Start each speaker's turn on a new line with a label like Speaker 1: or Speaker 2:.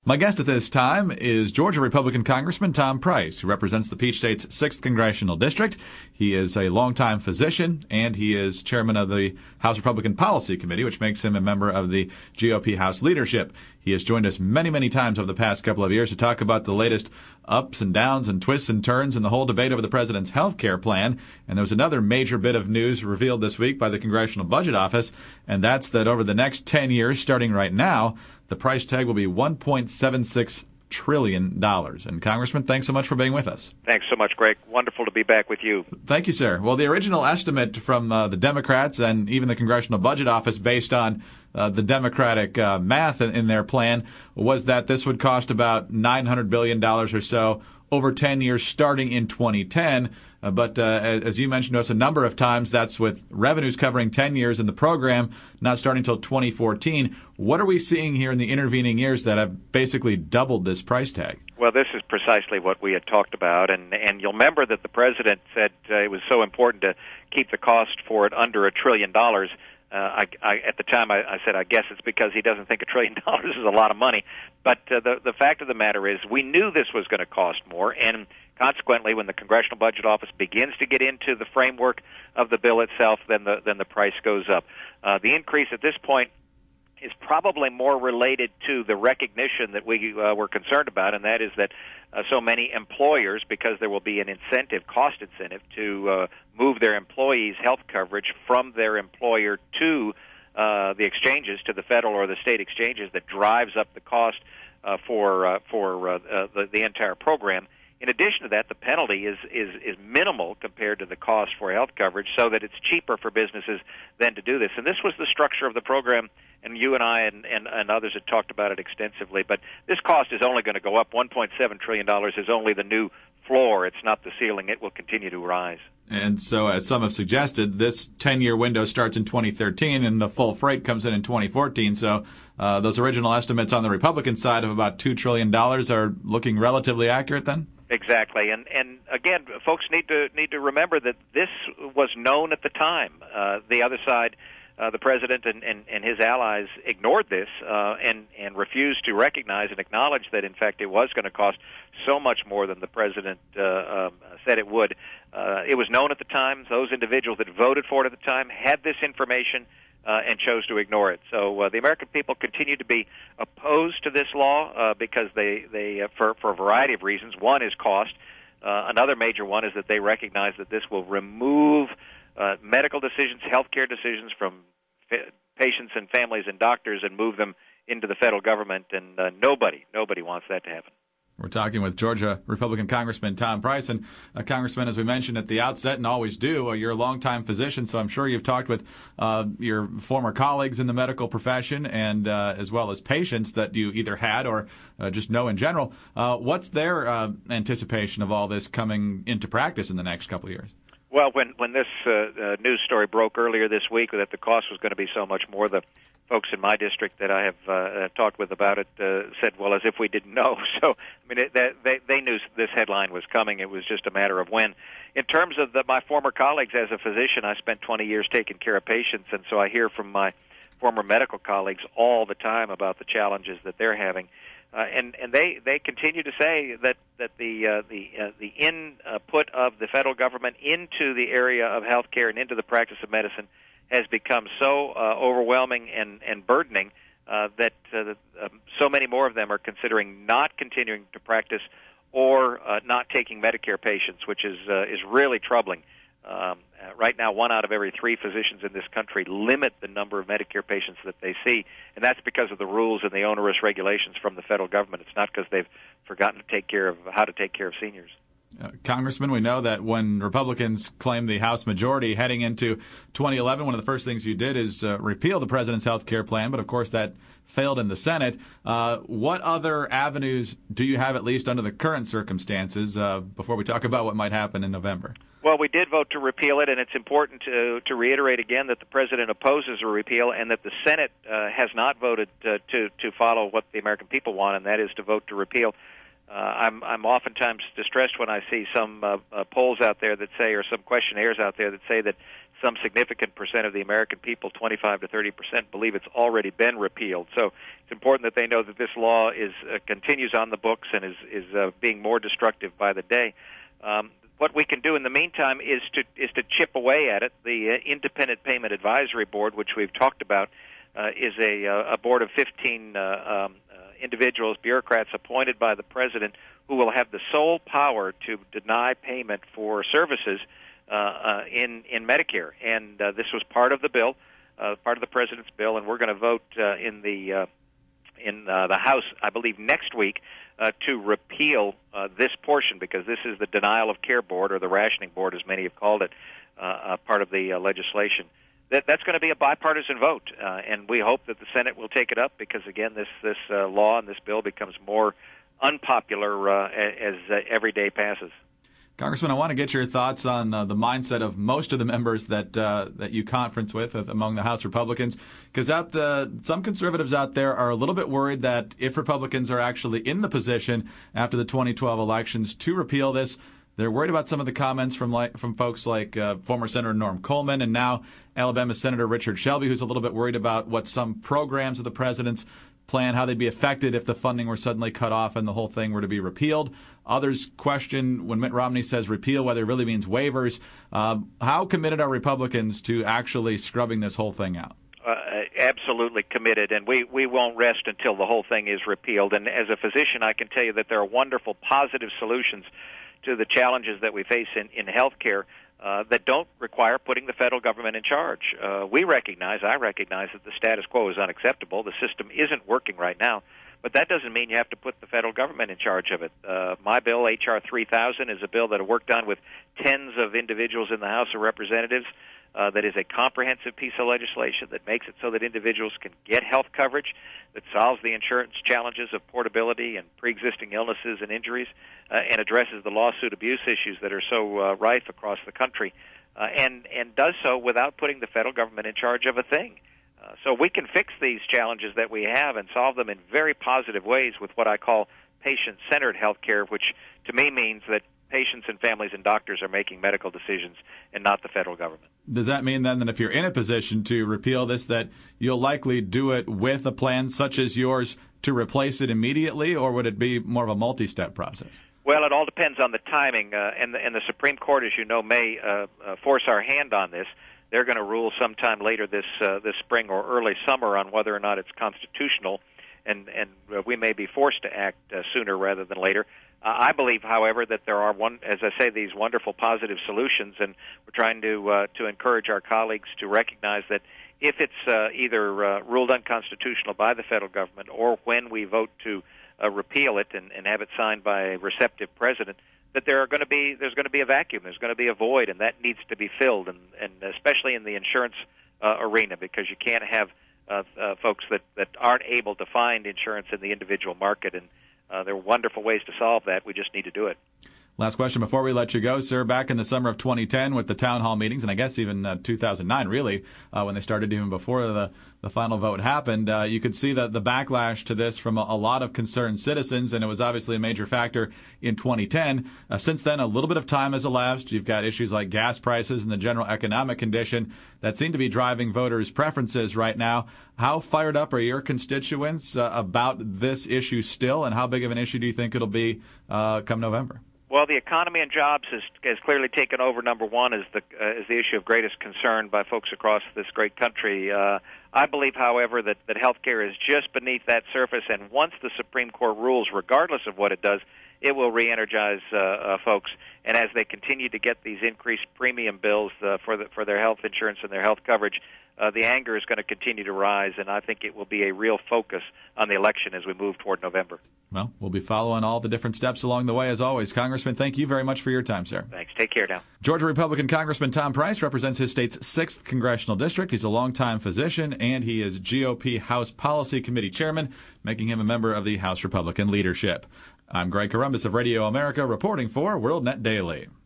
Speaker 1: My guest at this time is Georgia Republican Congressman Tom Price, who represents the Peach State's 6th Congressional District. He is a longtime physician, and he is chairman of the House Republican Policy Committee, which makes him a member of the GOP House leadership. He has joined us many, many times over the past couple of years to talk about the latest ups and downs and twists and turns in the whole debate over the president's health care plan. And there was another major bit of news revealed this week by the Congressional Budget Office, and that's that over the next 10 years, starting right now, the price tag will be $1.76 trillion. And Congressman, thanks so much for being with us.
Speaker 2: Thanks so much, Greg. Wonderful to be back with you.
Speaker 1: Thank you, sir. Well, the original estimate from the Democrats and even the Congressional Budget Office, based on the Democratic math in their plan, was that this would cost about $900 billion or so over 10 years starting in 2010. But as you mentioned to us a number of times, that's with revenues covering 10 years in the program, not starting until 2014. What are we seeing here in the intervening years that have basically doubled this price tag?
Speaker 2: Well, this is precisely what we had talked about, and you'll remember that the president said it was so important to keep the cost for it under $1 trillion. At the time, I said, I guess it's because he doesn't think $1 trillion is a lot of money. But the fact of the matter is, we knew this was going to cost more, and consequently, when the Congressional Budget Office begins to get into the framework of the bill itself, then the price goes up. The increase at this point is probably more related to the recognition that we were concerned about, and that is that so many employers, because there will be an cost incentive to move their employees' health coverage from their employer to the exchanges, to the federal or the state exchanges, that drives up the cost for the entire program. In addition to that, the penalty is minimal compared to the cost for health coverage, so that it's cheaper for businesses than to do this. And this was the structure of the program, and you and I and others had talked about it extensively. But this cost is only going to go up. $1.7 trillion is only the new floor. It's not the ceiling. It will continue to rise.
Speaker 1: And so, as some have suggested, this 10-year window starts in 2013, and the full freight comes in 2014. So those original estimates on the Republican side of about $2 trillion are looking relatively accurate then?
Speaker 2: Exactly, and again, folks need to remember that this was known at the time. The other side, the president and his allies, ignored this and refused to recognize and acknowledge that, in fact, it was going to cost so much more than the president said it would. It was known at the time. Those individuals that voted for it at the time had this information and chose to ignore it. So the American people continue to be opposed to this law because they for a variety of reasons. One is cost. Another major one is that they recognize that this will remove medical decisions, healthcare decisions from patients and families and doctors and move them into the federal government, and nobody wants that to happen.
Speaker 1: We're talking with Georgia Republican Congressman Tom Price. And Congressman, as we mentioned at the outset and always do, you're a longtime physician, so I'm sure you've talked with your former colleagues in the medical profession and as well as patients that you either had or just know in general. What's their anticipation of all this coming into practice in the next couple of years?
Speaker 2: Well, when this news story broke earlier this week that the cost was going to be so much more, the folks in my district that I have talked with about it said, well, as if we didn't know. So, I mean, they knew this headline was coming. It was just a matter of when. In terms of my former colleagues, as a physician, I spent 20 years taking care of patients, and so I hear from my former medical colleagues all the time about the challenges that they're having. And they continue to say that the input of the federal government into the area of healthcare and into the practice of medicine has become so overwhelming and burdening that so many more of them are considering not continuing to practice or not taking Medicare patients, which is really troubling. Right now, 1 out of every 3 physicians in this country limit the number of Medicare patients that they see, and that's because of the rules and the onerous regulations from the federal government. It's not because they've forgotten to take care of how to take care of seniors.
Speaker 1: Congressman, we know that when Republicans claimed the House majority heading into 2011, one of the first things you did is repeal the president's health care plan, but of course that failed in the Senate. What other avenues do you have, at least under the current circumstances, before we talk about what might happen in November?
Speaker 2: Well, we did vote to repeal it, and it's important to reiterate again that the president opposes a repeal and that the Senate has not voted to follow what the American people want, and that is to vote to repeal. I'm oftentimes distressed when I see some polls out there that say, or some questionnaires out there that say that some significant percent of the American people, 25 to 30%, believe it's already been repealed. So it's important that they know that this law is continues on the books and is being more destructive by the day. What we can do in the meantime is to chip away at it. The Independent Payment Advisory Board, which we've talked about, is a board of 15 individuals, bureaucrats appointed by the president, who will have the sole power to deny payment for services in Medicare. And this was part of the bill, part of the president's bill, and we're going to vote in the House, I believe, next week to repeal this portion, because this is the Denial of Care Board, or the Rationing Board, as many have called it, part of the legislation. That's going to be a bipartisan vote, and we hope that the Senate will take it up, because, again, this law and this bill becomes more unpopular as every day passes.
Speaker 1: Congressman, I want to get your thoughts on the mindset of most of the members that you conference with among the House Republicans, because some conservatives out there are a little bit worried that if Republicans are actually in the position after the 2012 elections to repeal this, they're worried about some of the comments from folks like former Senator Norm Coleman and now Alabama Senator Richard Shelby, who's a little bit worried about what some programs of the president's plan, how they'd be affected if the funding were suddenly cut off and the whole thing were to be repealed. Others question when Mitt Romney says repeal whether it really means waivers. How committed are Republicans to actually scrubbing this whole thing out?
Speaker 2: Absolutely committed, and we won't rest until the whole thing is repealed. And as a physician, I can tell you that there are wonderful positive solutions to the challenges that we face in health care that don't require putting the federal government in charge. I recognize that the status quo is unacceptable. The system isn't working right now, but that doesn't mean you have to put the federal government in charge of it. My bill, H.R. 3000, is a bill that I worked on with tens of individuals in the House of Representatives. That is a comprehensive piece of legislation that makes it so that individuals can get health coverage, that solves the insurance challenges of portability and pre-existing illnesses and injuries, and addresses the lawsuit abuse issues that are so rife across the country, and does so without putting the federal government in charge of a thing. So we can fix these challenges that we have and solve them in very positive ways with what I call patient-centered health care, which to me means that patients and families and doctors are making medical decisions and not the federal government.
Speaker 1: Does that mean then that if you're in a position to repeal this, that you'll likely do it with a plan such as yours to replace it immediately, or would it be more of a multi-step process?
Speaker 2: Well, it all depends on the timing, and the Supreme Court, as you know, may force our hand on this. They're going to rule sometime later this spring or early summer on whether or not it's constitutional, and we may be forced to act sooner rather than later. I believe, however, that there are, as I say, these wonderful positive solutions, and we're trying to encourage our colleagues to recognize that if it's either ruled unconstitutional by the federal government, or when we vote to repeal it and have it signed by a receptive president, that there's going to be a vacuum, there's going to be a void, and that needs to be filled, and especially in the insurance arena, because you can't have folks that aren't able to find insurance in the individual market, and there are wonderful ways to solve that. We just need to do it.
Speaker 1: Last question before we let you go, sir. Back in the summer of 2010 with the town hall meetings, and I guess even 2009, really, when they started even before the final vote happened, you could see the backlash to this from a lot of concerned citizens, and it was obviously a major factor in 2010. Since then, a little bit of time has elapsed. You've got issues like gas prices and the general economic condition that seem to be driving voters' preferences right now. How fired up are your constituents about this issue still, and how big of an issue do you think it'll be come November?
Speaker 2: Well, the economy and jobs has clearly taken over. Number one is the issue of greatest concern by folks across this great country. I believe, however, that health care is just beneath that surface, and once the Supreme Court rules, regardless of what it does, it will re-energize folks. And as they continue to get these increased premium bills for their health insurance and their health coverage, the anger is going to continue to rise, and I think it will be a real focus on the election as we move toward November.
Speaker 1: Well, we'll be following all the different steps along the way, as always. Congressman, thank you very much for your time, sir.
Speaker 2: Thanks. Take care now.
Speaker 1: Georgia Republican Congressman Tom Price represents his state's 6th Congressional District. He's a longtime physician, and he is GOP House Policy Committee Chairman, making him a member of the House Republican leadership. I'm Greg Corombos of Radio America, reporting for WorldNet Daily.